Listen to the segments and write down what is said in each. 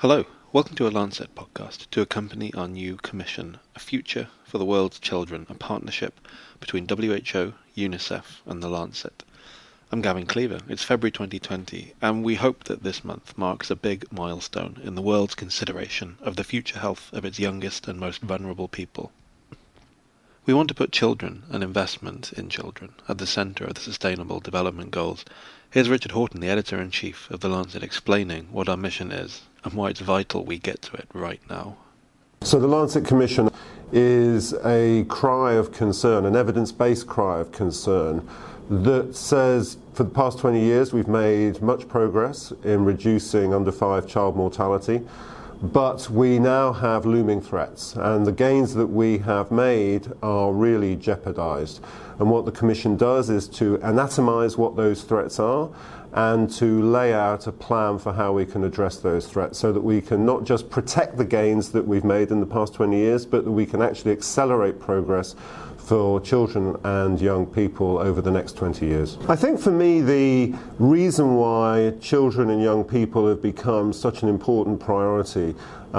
Hello, welcome to a Lancet podcast to accompany our new commission, A Future for the World's Children, a partnership between WHO, UNICEF and the Lancet. I'm Gavin Cleaver. It's February 2020, and we hope that this month marks a big milestone in the world's consideration of the future health of its youngest and most vulnerable people. We want to put children and investment in children at the centre of the Sustainable Development Goals. Here's Richard Horton, the editor-in-chief of The Lancet, explaining what our mission is and why it's vital we get to it right now. So the Lancet Commission is a cry of concern, an evidence-based cry of concern that says for the past 20 years we've made much progress in reducing under 5 child mortality. But we now have looming threats, and the gains that we have made are really jeopardized. And what the Commission does is to anatomize what those threats are and to lay out a plan for how we can address those threats so that we can not just protect the gains that we've made in the past 20 years, but that we can actually accelerate progress for children and young people over the next 20 years. I think for me the reason why children and young people have become such an important priority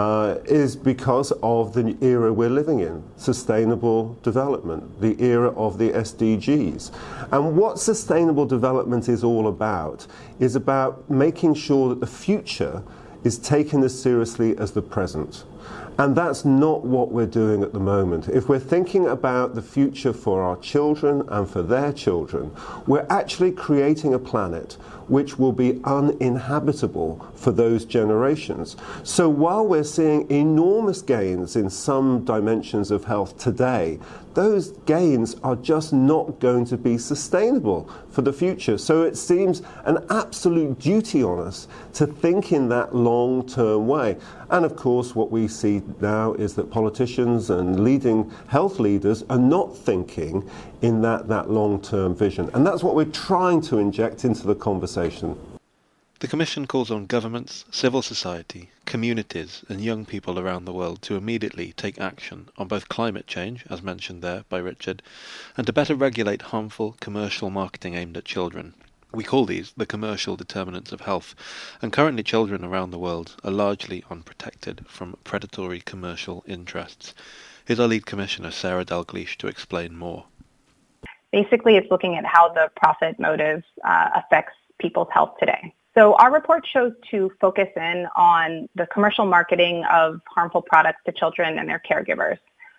is because of the era we're living in, sustainable development, the era of the SDGs. And what sustainable development is all about is about making sure that the future is taken as seriously as the present. And that's not what we're doing at the moment. If we're thinking about the future for our children and for their children, we're actually creating a planet which will be uninhabitable for those generations. So while we're seeing enormous gains in some dimensions of health today, those gains are just not going to be sustainable for the future. So it seems an absolute duty on us to think in that long-term way. And of course, what we see now is that politicians and leading health leaders are not thinking in that long-term vision. And that's what we're trying to inject into the conversation. The Commission calls on governments, civil society, communities and young people around the world to immediately take action on both climate change, as mentioned there by Richard, and to better regulate harmful commercial marketing aimed at children. We call these the commercial determinants of health, and currently children around the world are largely unprotected from predatory commercial interests. Here's our lead commissioner, Sarah Dalgleish, to explain more. Basically, it's looking at how the profit motive affects people's health today. So our report chose to focus in on the commercial marketing of harmful products to children and their caregivers.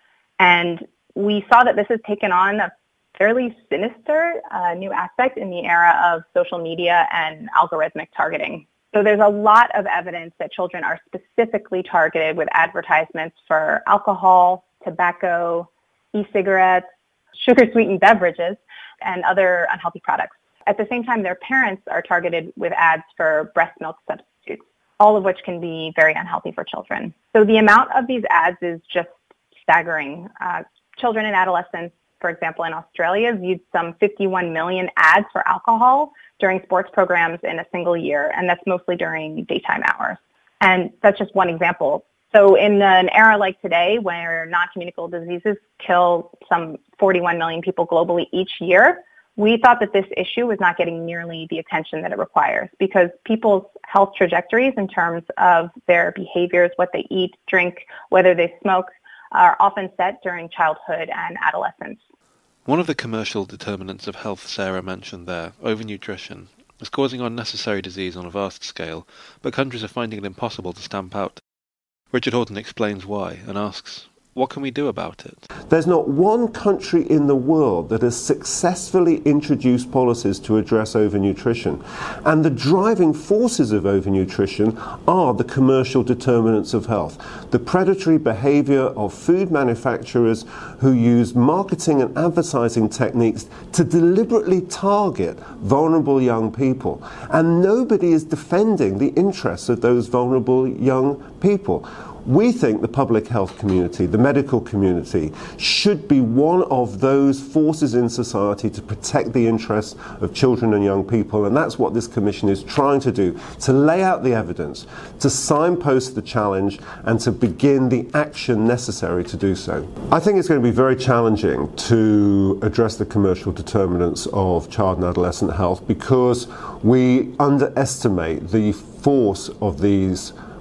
And we saw that this has taken on a fairly sinister new aspect in the era of social media and algorithmic targeting. So there's a lot of evidence that children are specifically targeted with advertisements for alcohol, tobacco, e-cigarettes, sugar-sweetened beverages, and other unhealthy products. At the same time, their parents are targeted with ads for breast milk substitutes, all of which can be very unhealthy for children. So the amount of these ads is just staggering. Children and adolescents, for example, in Australia, viewed some 51 million ads for alcohol during sports programs in a single year, and that's mostly during daytime hours. And that's just one example. So in an era like today, where non-communicable diseases kill some 41 million people globally each year, we thought that this issue was not getting nearly the attention that it requires, because people's health trajectories in terms of their behaviors, what they eat, drink, whether they smoke, are often set during childhood and adolescence. One of the commercial determinants of health Sarah mentioned there, overnutrition, is causing unnecessary disease on a vast scale, but countries are finding it impossible to stamp out. Richard Horton explains why and asks, what can we do about it? There's not one country in the world that has successfully introduced policies to address overnutrition. And the driving forces of overnutrition are the commercial determinants of health. The predatory behavior of food manufacturers who use marketing and advertising techniques to deliberately target vulnerable young people. And nobody is defending the interests of those vulnerable young people. We think the public health community, the medical community, should be one of those forces in society to protect the interests of children and young people, and that's what this commission is trying to do, to lay out the evidence, to signpost the challenge, and to begin the action necessary to do so. I think it's going to be very challenging to address the commercial determinants of child and adolescent health because we underestimate the force of these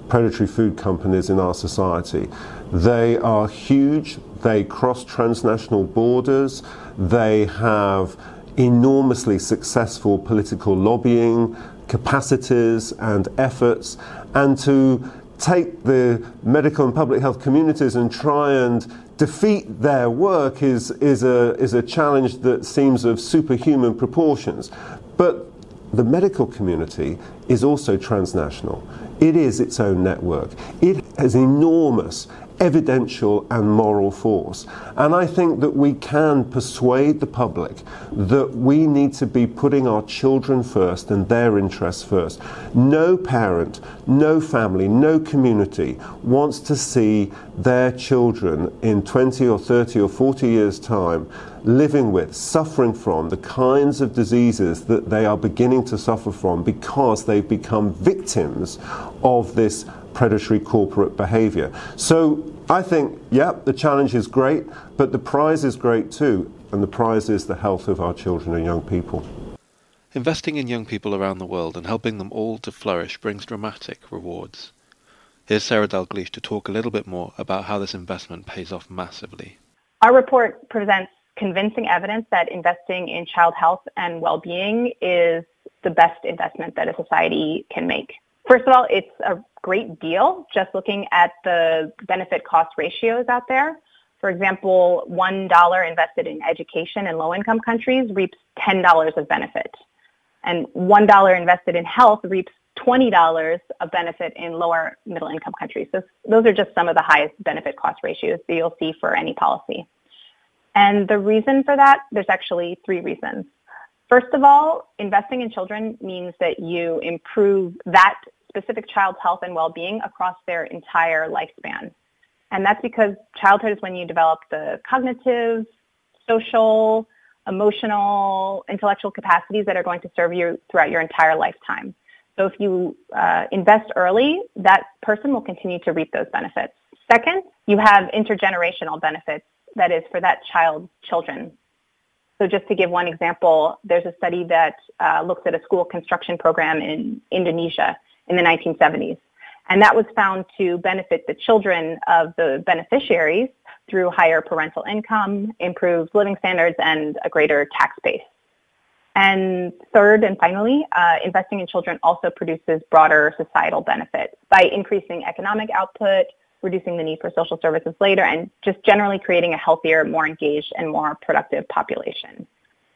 predatory food companies in our society. They are huge, they cross transnational borders, they have enormously successful political lobbying capacities and efforts, and to take the medical and public health communities and try and defeat their work is a challenge that seems of superhuman proportions. But the medical community is also transnational. It is its own network. It has enormous evidential and moral force. And I think that we can persuade the public that we need to be putting our children first and their interests first. No parent, no family, no community wants to see their children in 20 or 30 or 40 years' time living with, suffering from the kinds of diseases that they are beginning to suffer from because they've become victims of this predatory corporate behavior. So I think, the challenge is great, but the prize is great too, and the prize is the health of our children and young people. Investing in young people around the world and helping them all to flourish brings dramatic rewards. Here's Sarah Dalgleish to talk a little bit more about how this investment pays off massively. Our report presents convincing evidence that investing in child health and well-being is the best investment that a society can make. First of all, it's a great deal just looking at the benefit-cost ratios out there. For example, $1 invested in education in low-income countries reaps $10 of benefit. And $1 invested in health reaps $20 of benefit in lower middle-income countries. So those are just some of the highest benefit-cost ratios that you'll see for any policy. And the reason for that, there's actually three reasons. First of all, investing in children means that you improve that specific child's health and well-being across their entire lifespan. And that's because childhood is when you develop the cognitive, social, emotional, intellectual capacities that are going to serve you throughout your entire lifetime. So if you invest early, that person will continue to reap those benefits. Second, you have intergenerational benefits, that is for that child's children. So just to give one example, there's a study that looks at a school construction program in Indonesia in the 1970s. And that was found to benefit the children of the beneficiaries through higher parental income, improved living standards, and a greater tax base. And third and finally, investing in children also produces broader societal benefits by increasing economic output, reducing the need for social services later, and just generally creating a healthier, more engaged, and more productive population.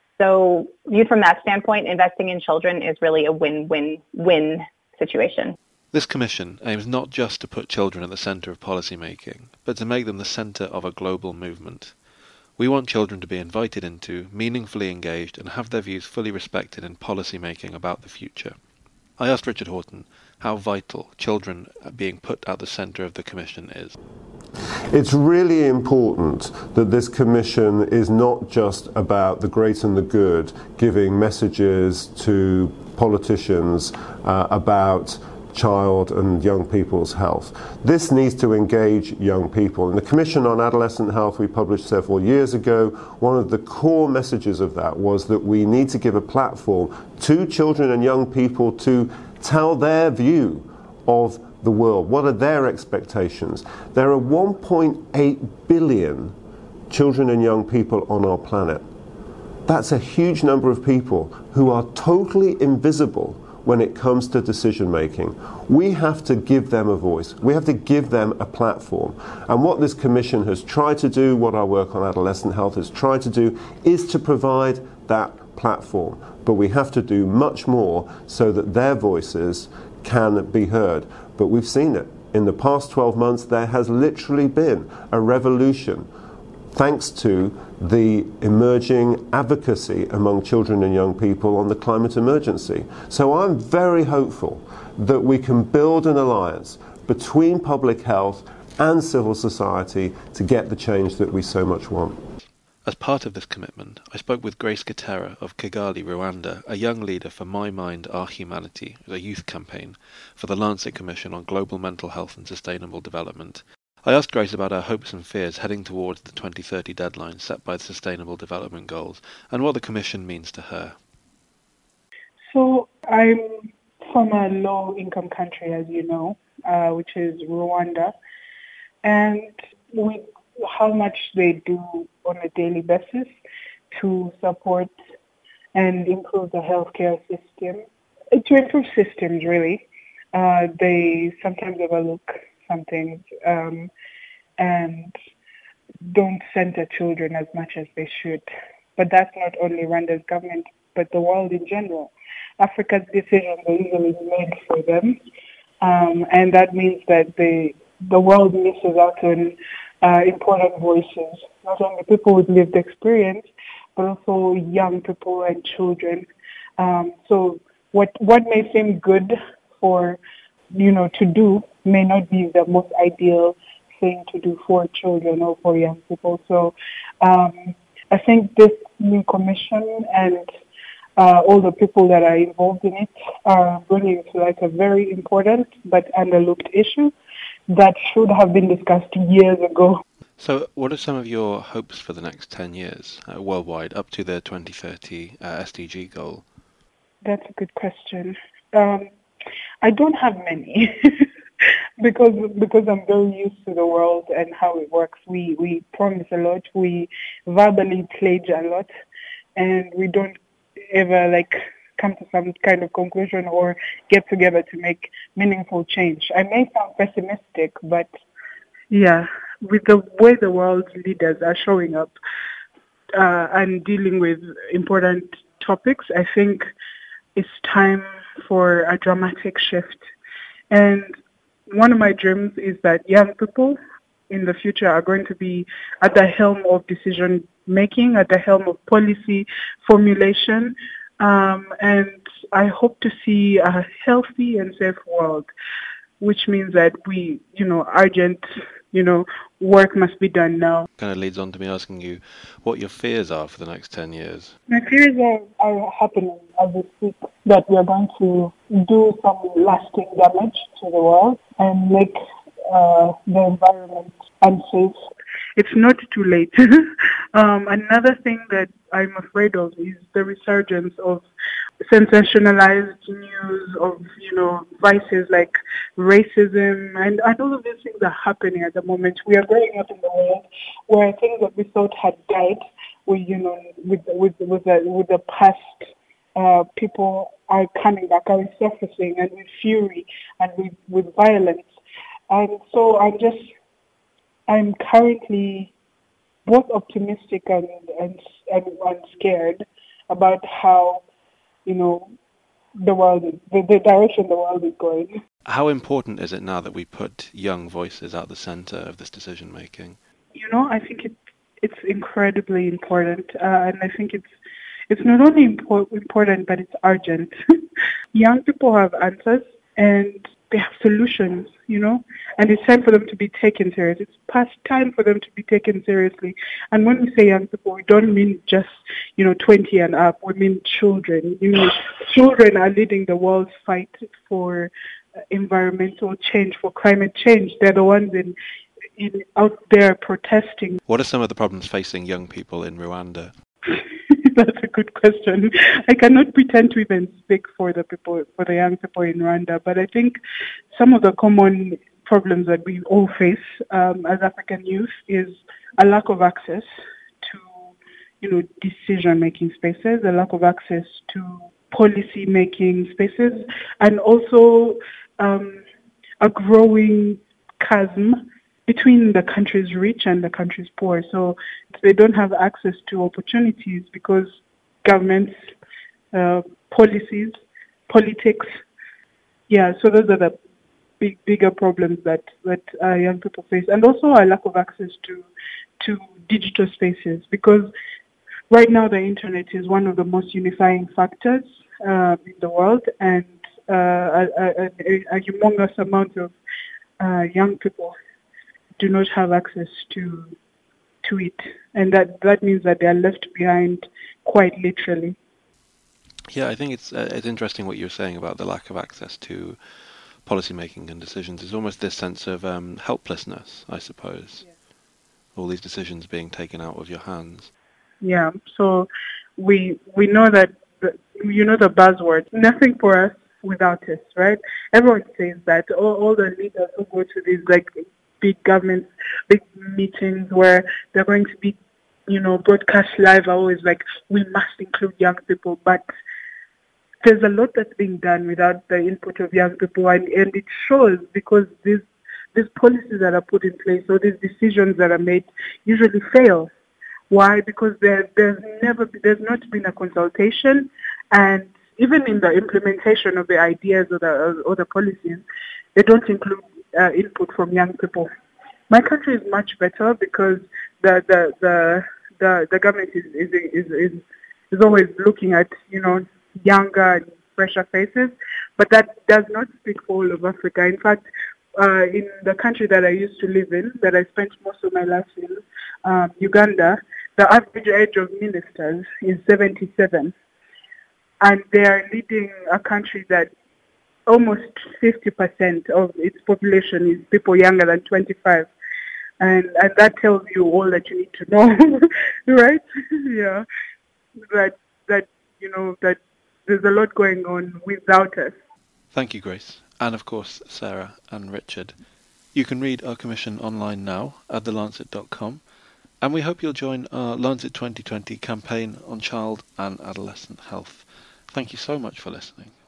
So viewed from that standpoint, investing in children is really a win-win-win situation. This commission aims not just to put children at the centre of policy making, but to make them the centre of a global movement. We want children to be invited into, meaningfully engaged, and have their views fully respected in policy making about the future. I asked Richard Horton how vital children being put at the centre of the commission is. It's really important that this commission is not just about the great and the good, giving messages to politicians about child and young people's health. This needs to engage young people. In the Commission on Adolescent Health we published several years ago, one of the core messages of that was that we need to give a platform to children and young people to tell their view of the world. What are their expectations? There are 1.8 billion children and young people on our planet. That's a huge number of people who are totally invisible when it comes to decision making. We have to give them a voice. We have to give them a platform. And what this commission has tried to do, what our work on adolescent health has tried to do, is to provide that platform. But we have to do much more so that their voices can be heard. But we've seen it. In the past 12 months, there has literally been a revolution thanks to the emerging advocacy among children and young people on the climate emergency. So I'm very hopeful that we can build an alliance between public health and civil society to get the change that we so much want. As part of this commitment, I spoke with Grace Gitera of Kigali, Rwanda, a young leader for My Mind, Our Humanity, a youth campaign for the Lancet Commission on Global Mental Health and Sustainable Development. I asked Grace about her hopes and fears heading towards the 2030 deadline set by the Sustainable Development Goals and what the Commission means to her. So I'm from a low-income country, as you know, which is Rwanda, and with how much they do on a daily basis to support and improve the healthcare system, to improve systems, really. They sometimes overlook some things and don't center children as much as they should. But that's not only Rwanda's government, but the world in general. Africa's decisions are usually made for them, and that means that the world misses out on important voices, not only people with lived experience, but also young people and children. So what may seem good for, to do may not be the most ideal thing to do for children or for young people. So I think this new commission and all the people that are involved in it are bringing to light a very important but underlooked issue that should have been discussed years ago. So what are some of your hopes for the next 10 years worldwide up to the 2030 SDG goal? That's a good question. I don't have many because I'm very used to the world and how it works. We promise a lot, we verbally pledge a lot, and we don't ever come to some kind of conclusion or get together to make meaningful change. I may sound pessimistic, but yeah, with the way the world's leaders are showing up and dealing with important topics, I think it's time for a dramatic shift. And one of my dreams is that young people in the future are going to be at the helm of decision making, at the helm of policy formulation, and I hope to see a healthy and safe world, which means that we, urgent, work must be done now. Kind of leads on to me asking you what your fears are for the next 10 years. My fears are happening as we speak, that we are going to do some lasting damage to the world and make the environment unsafe. It's not too late. Another thing that I'm afraid of is the resurgence of sensationalized news of, vices like racism, and all of these things are happening at the moment. We are growing up in the world where things that we thought had died, with the past, people are coming back, are resurfacing, and with fury and with violence. And so I'm currently both optimistic and scared about how, the world is, the direction the world is going. How important is it now that we put young voices at the center of this decision making? I think it's incredibly important, and I think it's not only important, but it's urgent. Young people have answers, and they have solutions, and it's time for them to be taken serious. It's past time for them to be taken seriously. And when we say young people, we don't mean just, 20 and up. We mean children. Children are leading the world's fight for environmental change, for climate change. They're the ones out there protesting. What are some of the problems facing young people in Rwanda? That's a good question. I cannot pretend to even speak for the young people in Rwanda, but I think some of the common problems that we all face as African youth is a lack of access to, decision-making spaces, a lack of access to policy-making spaces, and also a growing chasm between the country's rich and the country's poor. So they don't have access to opportunities because governments, policies, politics. Yeah, so those are the bigger problems that young people face. And also a lack of access to digital spaces, because right now the internet is one of the most unifying factors in the world, and a humongous amount of young people do not have access to it, and that means that they are left behind quite literally. Yeah, I think it's interesting what you're saying about the lack of access to policy making and decisions. It's almost this sense of helplessness, I suppose. Yeah. All these decisions being taken out of your hands. Yeah, so we know that the buzzword, nothing for us, without us, right? Everyone says that. All the leaders who go to these like big governments, big meetings where they're going to be, broadcast live, are always like, we must include young people, but there's a lot that's being done without the input of young people, and it shows because these policies that are put in place or these decisions that are made usually fail. Why? Because there's not been a consultation, and even in the implementation of the ideas or the policies, they don't include input from young people. My country is much better because the government is always looking at younger and fresher faces, but that does not speak for all of Africa. In fact, in the country that I used to live in, that I spent most of my life in, Uganda, the average age of ministers is 77. And they are leading a country that almost 50% of its population is people younger than 25. And that tells you all that you need to know, right? Yeah. That there's a lot going on without us. Thank you, Grace. And of course, Sarah and Richard. You can read our commission online now at thelancet.com, and we hope you'll join our Lancet 2020 campaign on child and adolescent health. Thank you so much for listening.